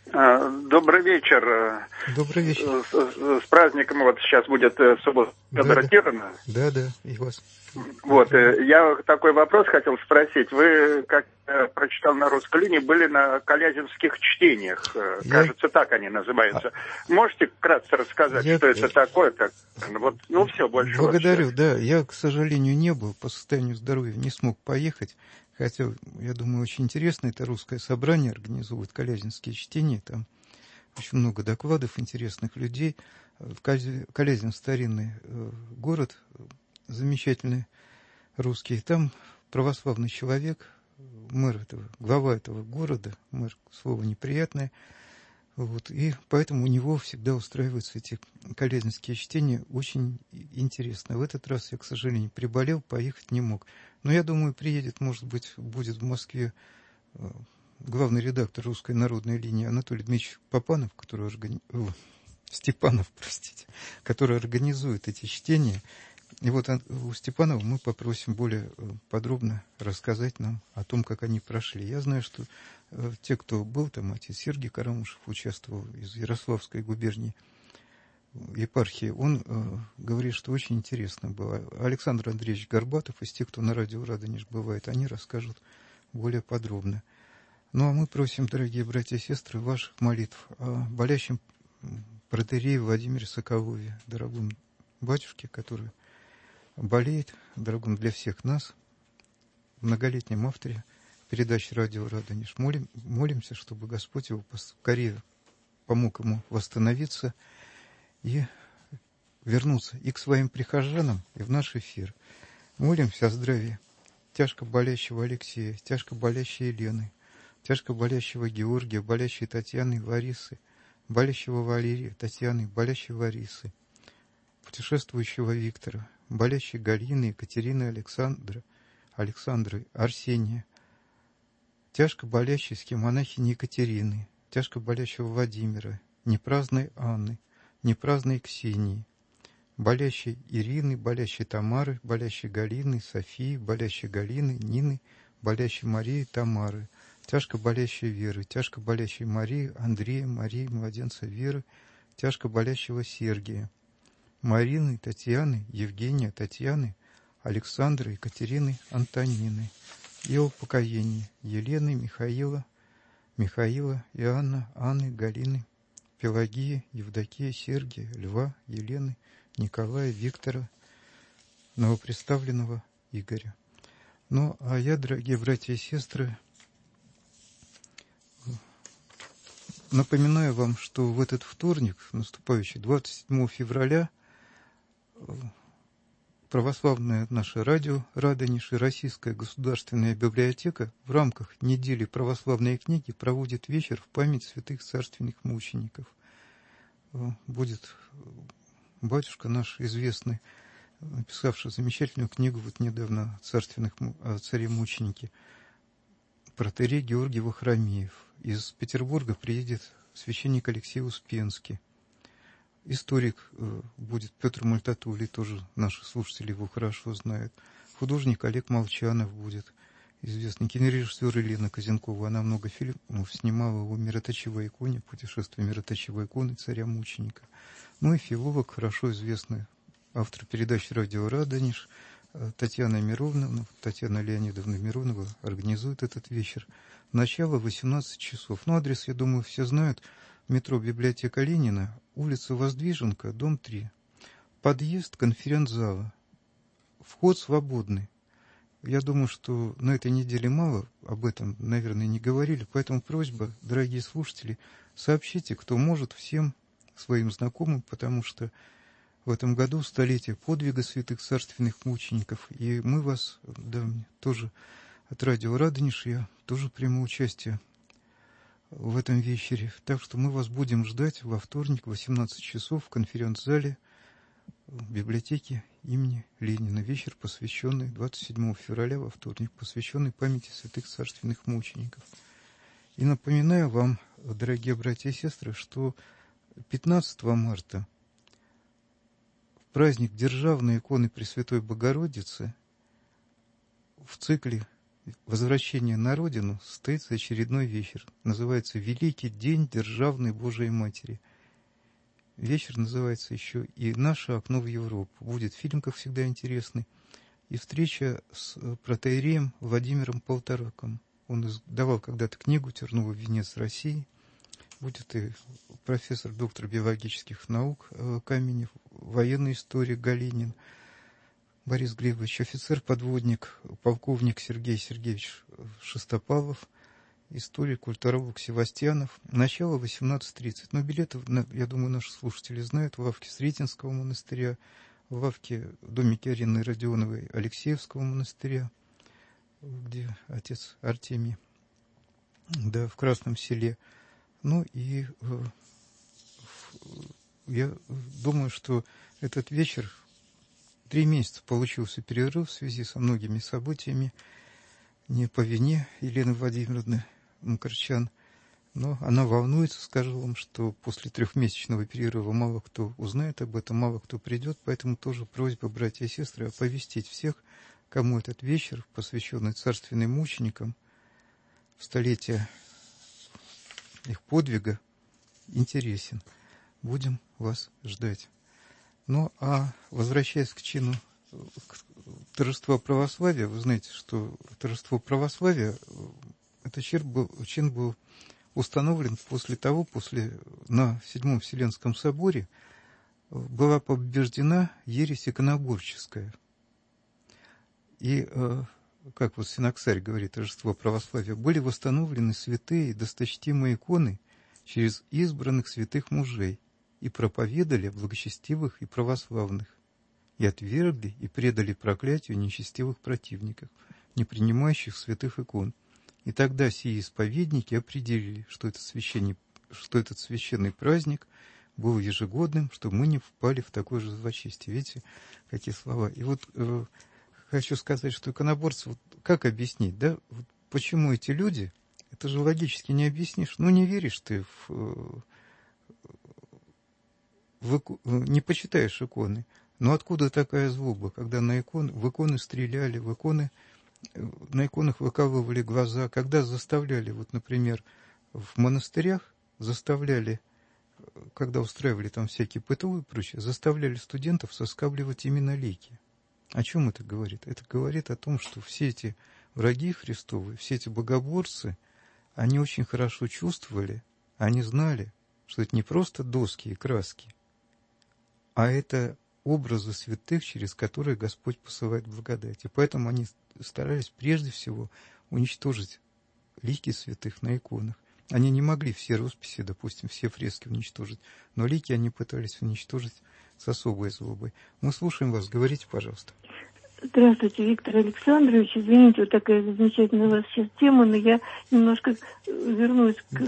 Добрый вечер. Добрый вечер. С праздником, вот сейчас будет суббота Федора Тирона. Да, и вас. Вот, я такой вопрос хотел спросить. Вы, как прочитал на русской линии, были на колязинских чтениях. Кажется, так они называются. Можете вкратце рассказать, что это такое? Все, больше. Благодарю, да. Я, к сожалению, не был по состоянию здоровья, не смог поехать. Хотя, я думаю, очень интересно. Это русское собрание организовывает колязинские чтения. Там очень много докладов интересных людей. Колязин — старинный город, замечательный русский. Там православный человек, глава этого города, мэр, слово неприятное. Вот, и поэтому у него всегда устраиваются эти колязинские чтения очень интересно. В этот раз я, к сожалению, приболел, поехать не мог. Но я думаю, приедет, может быть, будет в Москве главный редактор «Русской народной линии» Анатолий Дмитриевич Степанов, который организует эти чтения. И вот у Степанова мы попросим более подробно рассказать нам о том, как они прошли. Я знаю, что те, кто был там, отец Сергий Карамушев участвовал из Ярославской губернии, епархии, он говорит, что очень интересно было. Александр Андреевич Горбатов, из тех, кто на радио Радонеж бывает, они расскажут более подробно. Ну, а мы просим, дорогие братья и сестры, ваших молитв о болящем протоиерее Владимире Соколове, дорогом батюшке, который болеет, дорогом для всех нас, многолетнем авторе передачи «Радио Радонеж». Молимся, чтобы Господь его скорее помог ему восстановиться и вернуться и к своим прихожанам, и в наш эфир. Молимся о здравии тяжко болящего Алексея, тяжко болящей Елены, тяжко болящего Георгия, болящей Татьяны, Ларисы, болящего Валерия, Татьяны, болящей Ларисы, путешествующего Виктора, болящей Галины, Екатерины, Александры, Арсения, тяжко болящей схемонахини Екатерины, тяжко болящего Владимира, непраздной Анны, непраздной Ксении, болящей Ирины, болящей Тамары, болящей Галины, Софии, болящей Галины, Нины, болящей Марии, Тамары, тяжко болящей Веры, тяжко болящей Марии, Андрея, Марии, младенца Веры, тяжко болящего Сергия, Марины, Татьяны, Евгения, Татьяны, Александры, Екатерины, Антонины, и о упокоении Елены, Михаила, Иоанна, Анны, Галины, Пелагии, Евдокия, Сергия, Льва, Елены, Николая, Виктора, новоприставленного Игоря. Ну, а я, дорогие братья и сестры, напоминаю вам, что в этот вторник, наступающий 27 февраля, православное наше радио Радонеж и Российская государственная библиотека в рамках недели православной книги проводит вечер в память святых царственных мучеников. Будет батюшка наш известный, написавший замечательную книгу вот недавно о царе-мученике, протоиерей Георгий Вахромеев. Из Петербурга приедет священник Алексей Успенский. Историк будет Петр Мальтатуллий, тоже наши слушатели его хорошо знают. Художник Олег Молчанов будет, известный кинорежиссер Елена Козенкова. Она много фильмов снимала о мироточивой иконе, путешествие мироточивой иконы царя-мученика. Ну и филолог, хорошо известный автор передачи «Радио Радонеж» Татьяна Леонидовна Миронова организует этот вечер. Начало 18 часов. Ну, адрес, я думаю, все знают. Метро «Библиотека Ленина», улица Воздвиженка, дом 3. Подъезд конференц-зала. Вход свободный. Я думаю, что на этой неделе мало об этом, наверное, не говорили, поэтому просьба, дорогие слушатели, сообщите, кто может, всем своим знакомым, потому что в этом году столетие подвига святых царственных мучеников, и мы вас, да, тоже от радио Радонеж, я тоже приму участие в этом вечере. Так что мы вас будем ждать во вторник в 18 часов в конференц-зале библиотеки имени Ленина. Вечер, посвященный 27 февраля во вторник, посвященный памяти святых царственных мучеников. И напоминаю вам, дорогие братья и сестры, что 15 марта в праздник Державной иконы Пресвятой Богородицы в цикле возвращения на родину состоится очередной вечер. Называется «Великий день Державной Божией Матери». Вечер называется еще и «Наше окно в Европу». Будет фильм, как всегда, интересный. И встреча с протоиереем Владимиром Полтораком. Он издавал когда-то книгу «Терновый венец России». Будет и профессор, доктор биологических наук Каменев, военный историк Галинин, Борис Глебович, офицер-подводник, полковник Сергей Сергеевич Шестопалов, историк, культуролог Севастьянов. Начало 18:30. Но билеты, я думаю, наши слушатели знают, в лавке Сретенского монастыря, в лавке в домике Арины Родионовой Алексеевского монастыря, где отец Артемий, да, в Красном Селе. Ну и я думаю, что этот вечер, 3 месяца получился перерыв в связи со многими событиями, не по вине Елены Владимировны Мкрчан, но она волнуется, скажу вам, что после 3-месячного перерыва мало кто узнает об этом, мало кто придет, поэтому тоже просьба, братья и сестры, оповестить всех, кому этот вечер, посвященный царственным мученикам, в столетие их подвига, интересен. Будем вас ждать. Ну, а возвращаясь к чину торжества православия, вы знаете, что торжество православия, этот чин был установлен на Седьмом Вселенском соборе была побеждена ересь иконоборческая. И, как вот Синаксарь говорит, торжество православия, были восстановлены святые и досточтимые иконы через избранных святых мужей и проповедали благочестивых и православных, и отвергли и предали проклятию нечестивых противников, не принимающих святых икон. И тогда сии исповедники определили, что этот священный праздник был ежегодным, чтобы мы не впали в такое же злочестие. Видите, какие слова. И вот хочу сказать, что иконоборцы, вот как объяснить, да, вот почему эти люди, это же логически не объяснишь, ну не веришь ты не почитаешь иконы. Но откуда такая злоба, когда в иконы стреляли, на иконах выкалывали глаза, когда заставляли, вот, например, в монастырях заставляли, когда устраивали там всякие ПТУ и прочее, заставляли студентов соскабливать именно лики. О чем это говорит? Это говорит о том, что все эти враги Христовы, все эти богоборцы, они очень хорошо чувствовали, они знали, что это не просто доски и краски, а это образы святых, через которые Господь посылает благодать. И поэтому они старались прежде всего уничтожить лики святых на иконах. Они не могли все росписи, допустим, все фрески уничтожить, но лики они пытались уничтожить с особой злобой. Мы слушаем вас, говорите, пожалуйста. Здравствуйте, Виктор Александрович. Извините, вот такая замечательная у вас сейчас тема, но я немножко вернусь к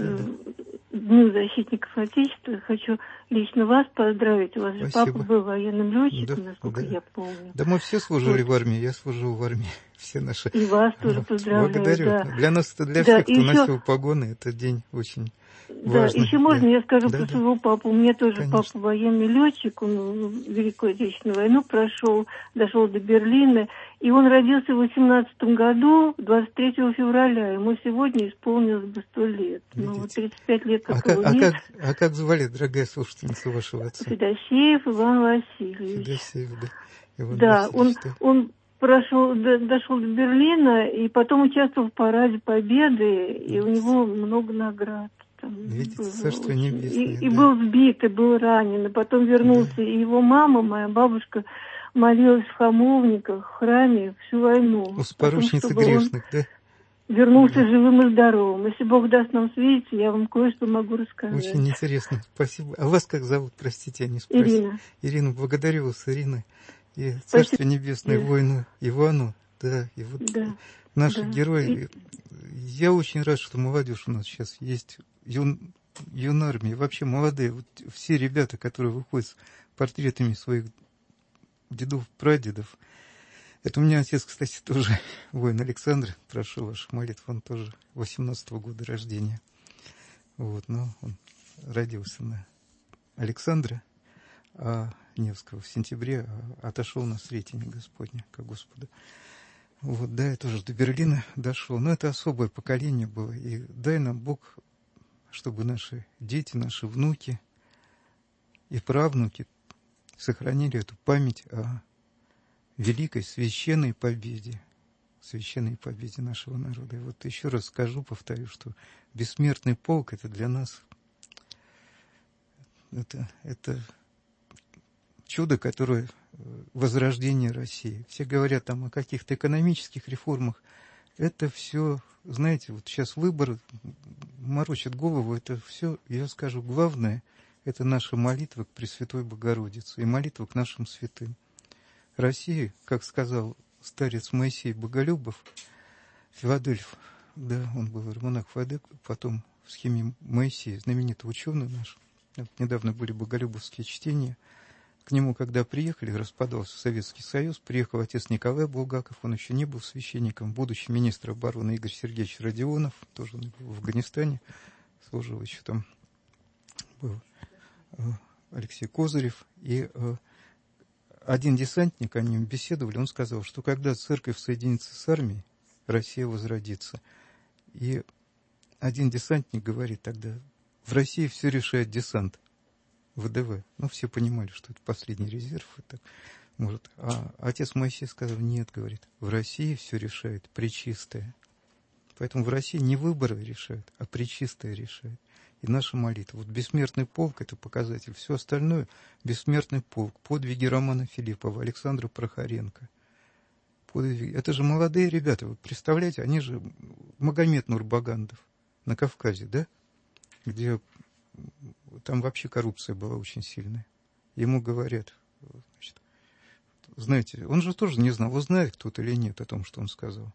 Дню защитников Отечества. Хочу лично вас поздравить. У вас же папа был военным летчиком, насколько я помню. Да мы все служили в армии, я служил в армии. Все наши. И вас тоже поздравляю. Благодарю. Да. Для нас, для всех, кто носил погоны, это день очень важный. Да, еще можно я скажу про своего папу. У меня тоже конечно. Папа военный летчик, он Великую Отечественную войну прошел, дошел до Берлина. И он родился в 18 году, 23 февраля. Ему сегодня исполнилось бы 100 лет. Видите? Ну, 35 лет как его нет. Как звали, дорогая слушательница, вашего отца? Федосеев Иван Васильевич. Федосеев, да. Иван да, Васильевич, он дошел до Берлина и потом участвовал в параде Победы, и у него много наград. Видите, Царство Небесное. И был сбит, и был ранен, и потом вернулся. Да. И его мама, моя бабушка, молилась в Хамовниках, в храме всю войну. Успоручница грешных, да? Вернулся живым и здоровым. Если Бог даст нам свидеться, я вам кое-что могу рассказать. Очень интересно, спасибо. А вас как зовут? Простите, я не спросил. Ирина. Ирина, благодарю вас, Ирина. И Царство Небесное воину Ивану, да, и вот наши герои. Я очень рад, что молодежь у нас сейчас есть, юнармия, вообще молодые, вот все ребята, которые выходят с портретами своих дедов, прадедов. Это у меня отец, кстати, тоже воин Александр, прошу ваших молитв, он тоже 18-го года рождения. Вот, но он родился на Александра Невского в сентябре, отошел на Сретение Господня, ко Господу. Вот, да, я тоже до Берлина дошел. Но это особое поколение было. И дай нам Бог, чтобы наши дети, наши внуки и правнуки сохранили эту память о великой священной победе нашего народа. И вот еще раз скажу, повторю, что бессмертный полк — это для нас это чудо, которое возрождение России. Все говорят там о каких-то экономических реформах. Это все, знаете, вот сейчас выборы морочат голову. Это все, я скажу, главное — это наша молитва к Пресвятой Богородице и молитва к нашим святым. Россия, как сказал старец Моисей Боголюбов, Филадельф, да, он был романах Фадек, потом в схеме Моисея, знаменитый ученый наш. Вот недавно были боголюбовские чтения. К нему, когда приехали, распадался Советский Союз, приехал отец Николай Булгаков, он еще не был священником, будущий министр обороны Игорь Сергеевич Родионов, тоже он был в Афганистане, служил еще там, был Алексей Козырев, и один десантник, они беседовали, он сказал, что когда церковь соединится с армией, Россия возродится. И один десантник говорит тогда, в России все решает десант. ВДВ. Ну, все понимали, что это последний резерв. Это может. А отец Моисей сказал, нет, говорит, в России все решает Пречистая. Поэтому в России не выборы решают, а Пречистая решает. И наша молитва. Вот бессмертный полк — это показатель. Все остальное — бессмертный полк. Подвиги Романа Филиппова, Александра Прохоренко. Подвиги. Это же молодые ребята. Вы представляете, они же Магомед Нурбагандов на Кавказе, да? Где там вообще коррупция была очень сильная. Ему говорят, значит, знаете, он же тоже не знал, узнает кто-то или нет о том, что он сказал.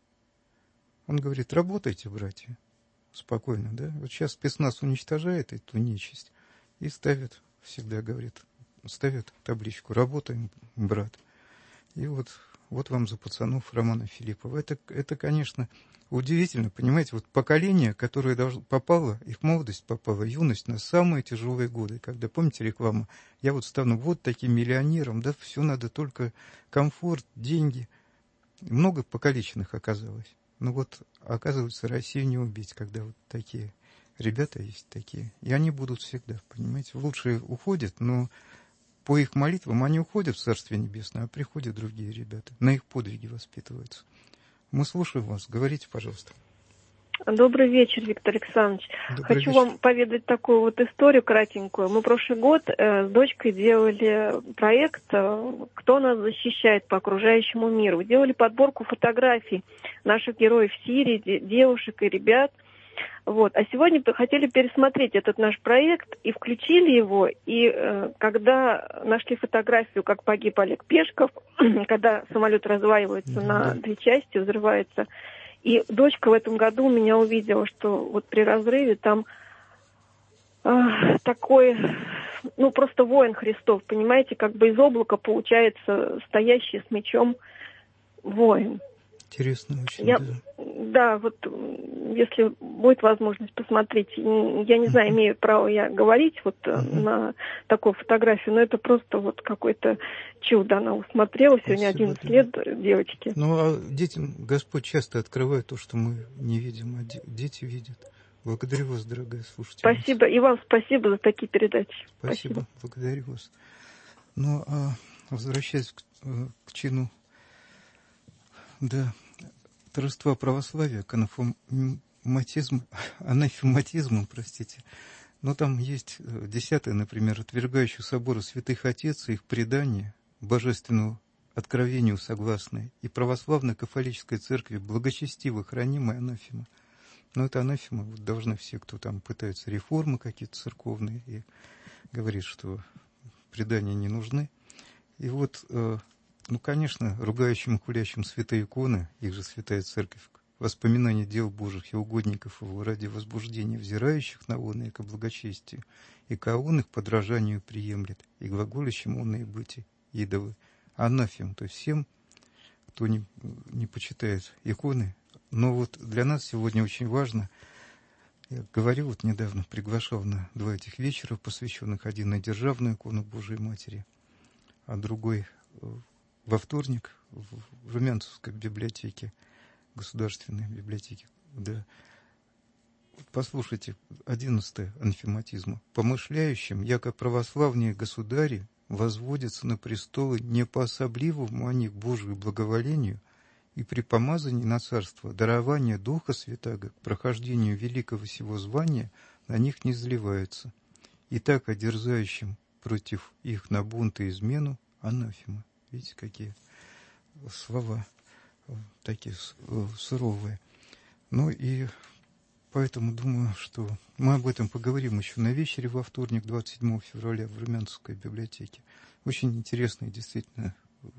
Он говорит, работайте, братья, спокойно, да? Вот сейчас спецназ уничтожает эту нечисть и ставит, всегда говорит, ставит табличку «Работаем, брат». И вот вам за пацанов Романа Филиппова. Это, конечно, удивительно, понимаете, вот поколение, которое попало, их молодость попала, юность на самые тяжелые годы, когда, помните рекламу, я вот стану вот таким миллионером, да, все надо только комфорт, деньги. Много покалеченных оказалось. Но вот, оказывается, Россию не убить, когда вот такие ребята есть такие. И они будут всегда, понимаете, лучшие уходят, но по их молитвам они уходят в Царствие Небесное, а приходят другие ребята, на их подвиги воспитываются. Мы слушаем вас. Говорите, пожалуйста. Добрый вечер, Виктор Александрович. Хочу вам поведать такую вот историю кратенькую. Мы прошлый год с дочкой делали проект «Кто нас защищает по окружающему миру». Делали подборку фотографий наших героев в Сирии, девушек и ребят. Вот. А сегодня хотели пересмотреть этот наш проект и включили его. И когда нашли фотографию, как погиб Олег Пешков, когда самолет разваливается на две части, взрывается. И дочка в этом году у меня увидела, что вот при разрыве там такой, ну просто воин Христов, понимаете, как бы из облака получается стоящий с мечом воин. Интересно очень, да, вот если будет возможность посмотреть, я не знаю, имею право я говорить вот на такую фотографию, но это просто вот какое-то чудо. Она усмотрела сегодня 11 лет девочки. Ну, а детям Господь часто открывает то, что мы не видим, а дети видят. Благодарю вас, дорогая слушательница. Спасибо, и вам спасибо за такие передачи. Спасибо. Благодарю вас. Ну, а возвращаясь к чину, да, торжества православия, к анафематизму, простите. Но там есть 10-е, например, отвергающие соборы святых отец и их предания божественному откровению согласные, и православной кафолической церкви благочестиво хранимая анафема. Но это анафема вот должны все, кто там пытаются реформы какие-то церковные, и говорит, что предания не нужны. И вот... Ну, конечно, ругающим и хулящим святые иконы, их же святая церковь, воспоминания дел Божьих и угодников его ради возбуждения взирающих на оное ко благочестию, и ко он их подражанию приемлет, и глаголящим оное быти идолы. Анафем, то есть всем, кто не почитает иконы. Но вот для нас сегодня очень важно, я говорил вот недавно, приглашал на 2 этих вечера, посвященных один на державную икону Божией Матери, а другой во вторник в Румянцевской библиотеке, государственной библиотеке, да. Послушайте, 11 анфематизма. «Помышляющим, яко православные государи, возводятся на престолы не по особливому о них Божию благоволению и при помазании на царство дарование Духа Святаго к прохождению великого сего звания на них не изливается. И так одерзающим против их на бунт и измену анафема». Видите, какие слова такие суровые. Ну и поэтому думаю, что мы об этом поговорим еще на вечере во вторник, 27 февраля, в Румянцевской библиотеке. Очень интересный, действительно,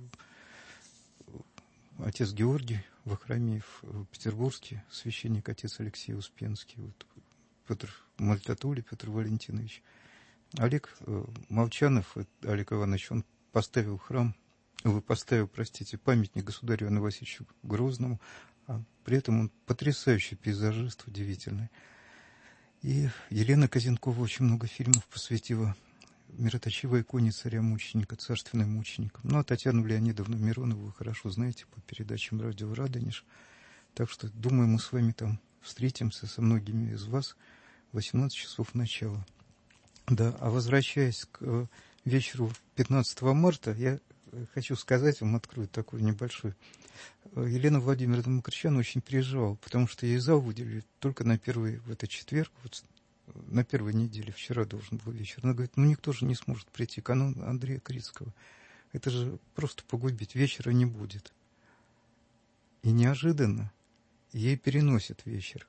отец Георгий Вахромеев, петербургский священник, отец Алексей Успенский, вот, Петр Мальтатули, Петр Валентинович. Олег Молчанов, Олег Иванович, он поставил памятник государю Иоанну Васильевичу Грозному, а при этом он потрясающий пейзажист, удивительный. И Елена Козенкова очень много фильмов посвятила мироточивой иконе царя-мученика, царственным мученикам. Ну, а Татьяну Леонидовну Миронову вы хорошо знаете по передачам радио «Радонеж». Так что, думаю, мы с вами там встретимся со многими из вас в 18 часов начала. Да, а возвращаясь к вечеру 15 марта, я хочу сказать вам, открою такой небольшой. Елена Владимировна Макарчан очень переживала, потому что ей зал выделили только на первый, в этот четверг, вот на первой неделе, вчера должен был вечер. Она говорит, никто же не сможет прийти, канон Андрея Крицкого. Это же просто погубить, вечера не будет. И неожиданно ей переносят вечер.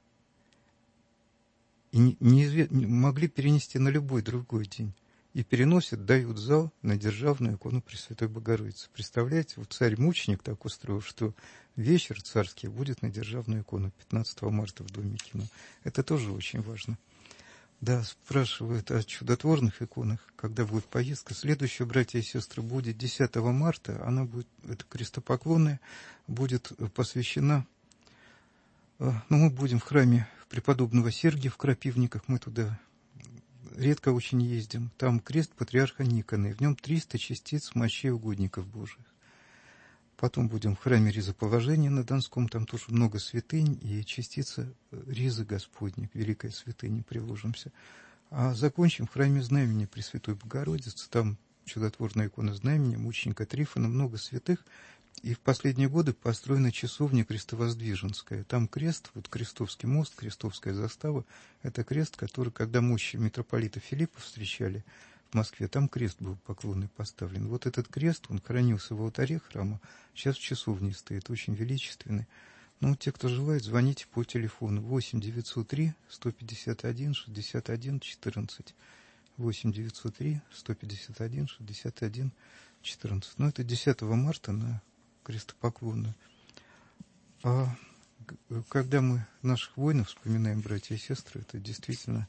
И могли перенести на любой другой день. И переносят, дают зал на державную икону Пресвятой Богородицы. Представляете, вот царь-мученик так устроил, что вечер царский будет на державную икону 15 марта в Доме кино. Это тоже очень важно. Да, спрашивают о чудотворных иконах, когда будет поездка. Следующая, братья и сестры, будет 10 марта. Она будет, это крестопоклонная, будет посвящена... мы будем в храме преподобного Сергия в Крапивниках. Мы туда редко очень ездим. Там крест патриарха Никона, и в нем 300 частиц мощей угодников Божьих. Потом будем в храме Ризоположения на Донском, там тоже много святынь, и частица Ризы Господней, великой святыни, приложимся. А закончим в храме Знамения Пресвятой Богородицы, там чудотворная икона Знамения, мученика Трифона, много святых. И в последние годы построена часовня Крестовоздвиженская. Там крест, вот Крестовский мост, Крестовская застава, это крест, который, когда мощи митрополита Филиппа встречали в Москве, там крест был поклонный поставлен. Вот этот крест, он хранился в алтаре храма, сейчас в часовне стоит, очень величественный. Ну, те, кто желает, звоните по телефону 8 903 151 61 14. 8 903 151 61 14. Ну, это 10 марта на крестопоклонную. А когда мы наших воинов вспоминаем, братья и сестры, это действительно...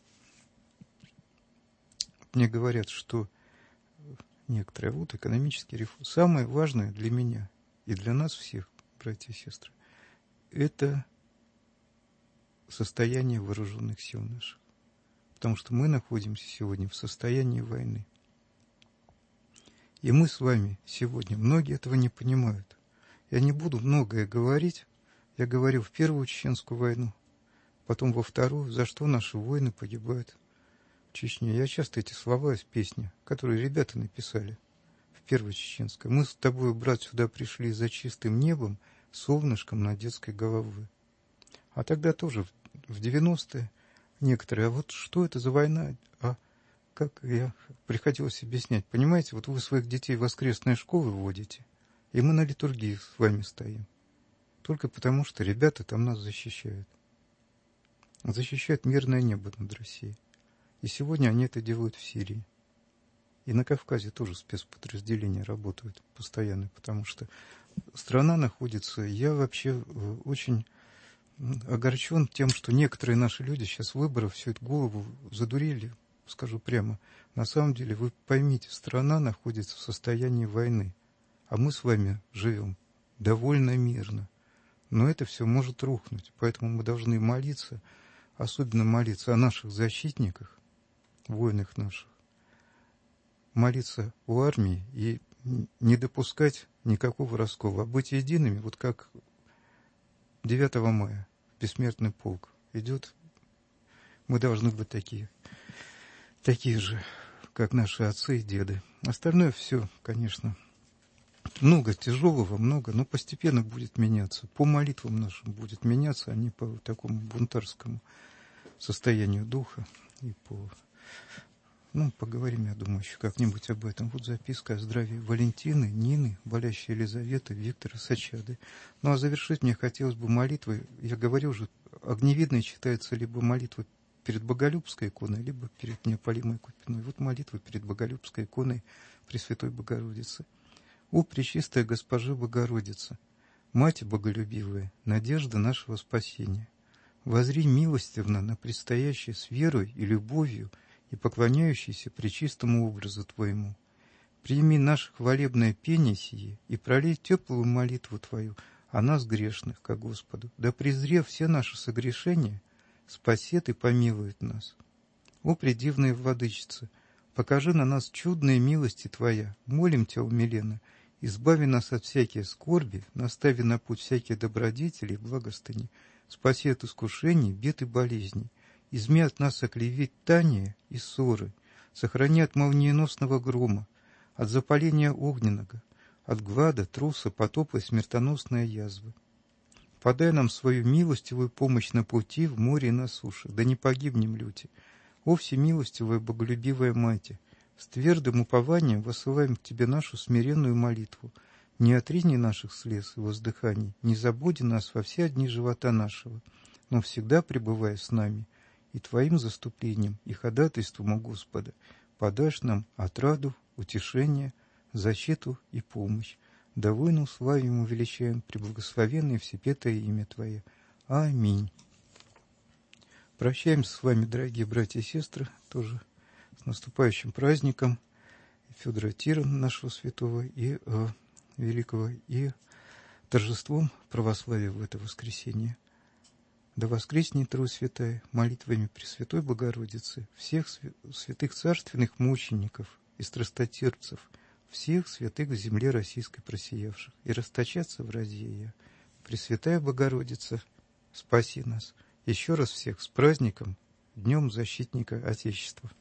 Мне говорят, что некоторые вот экономические реформы, самое важное для меня и для нас всех, братья и сестры, это состояние вооруженных сил наших. Потому что мы находимся сегодня в состоянии войны. И мы с вами сегодня, многие этого не понимают. Я не буду многое говорить. Я говорил в Первую Чеченскую войну, потом во Вторую, за что наши воины погибают в Чечне. Я часто эти слова из песни, которые ребята написали в Первой Чеченской. Мы с тобой, брат, сюда пришли за чистым небом, солнышком над детской головой. А тогда тоже в 90-е некоторые, а вот что это за война? А как я приходилось объяснять? Понимаете, вот вы своих детей в воскресные школы вводите, и мы на литургии с вами стоим. Только потому, что ребята там нас защищают. Защищают мирное небо над Россией. И сегодня они это делают в Сирии. И на Кавказе тоже спецподразделения работают постоянно, потому что страна находится... Я вообще очень огорчен тем, что некоторые наши люди сейчас выборов всю эту голову задурили, скажу прямо. На самом деле, вы поймите, страна находится в состоянии войны. А мы с вами живем довольно мирно. Но это все может рухнуть. Поэтому мы должны молиться, особенно молиться о наших защитниках, воинах наших, молиться о армии и не допускать никакого раскола, а быть едиными, вот как 9 мая бессмертный полк идет, мы должны быть такие же, как наши отцы и деды. Остальное все, конечно, много тяжелого, много, но постепенно будет меняться. По молитвам нашим будет меняться, а не по такому бунтарскому состоянию духа. И поговорим, я думаю, еще как-нибудь об этом. Вот записка о здравии Валентины, Нины, болящей Елизаветы, Виктора, Сачады. Ну, а завершить мне хотелось бы молитвой. Я говорил уже, огневидной читается либо молитва перед Боголюбской иконой, либо перед Неопалимой Купиной. Вот молитва перед Боголюбской иконой Пресвятой Богородицы. «О, Пречистая Госпожа Богородица, Мать Боголюбивая, надежда нашего спасения, воззри милостивно на предстоящее с верой и любовью и поклоняющийся пречистому образу Твоему. Прими наше хвалебное пение сие и пролей теплую молитву Твою о нас грешных, ко Господу, да презрев все наши согрешения, спасет и помилует нас. О, предивная Владычица, покажи на нас чудные милости Твоя, молим Тебя, умиленно, избави нас от всякие скорби, настави на путь всякие добродетели и благостыни, спаси от искушений, бед и болезней, изми от нас оклеветания и ссоры, сохрани от молниеносного грома, от запаления огненного, от глада, труса, потопа и смертоносной язвы. Подай нам свою милостивую помощь на пути, в море и на суше, да не погибнем люте. О, всемилостивая, боголюбивая Мать, с твердым упованием высылаем к Тебе нашу смиренную молитву. Не отрини наших слез и воздыханий, не забуди нас во все дни живота нашего, но всегда пребывай с нами, и Твоим заступлением и ходатайством у Господа подашь нам отраду, утешение, защиту и помощь. Да войну славим и величаем преблагословенное всепетое имя Твое. Аминь. Прощаемся с вами, дорогие братья и сестры, тоже с наступающим праздником Федора Тирана, нашего святого и великого, и торжеством православия в это воскресенье. Да воскреснет Трусь Святая молитвами Пресвятой Богородицы, всех святых царственных мучеников и страстотерпцев, всех святых в земле российской просиявших, и расточаться в разе ее. Пресвятая Богородица, спаси нас. Еще раз всех с праздником, Днем Защитника Отечества.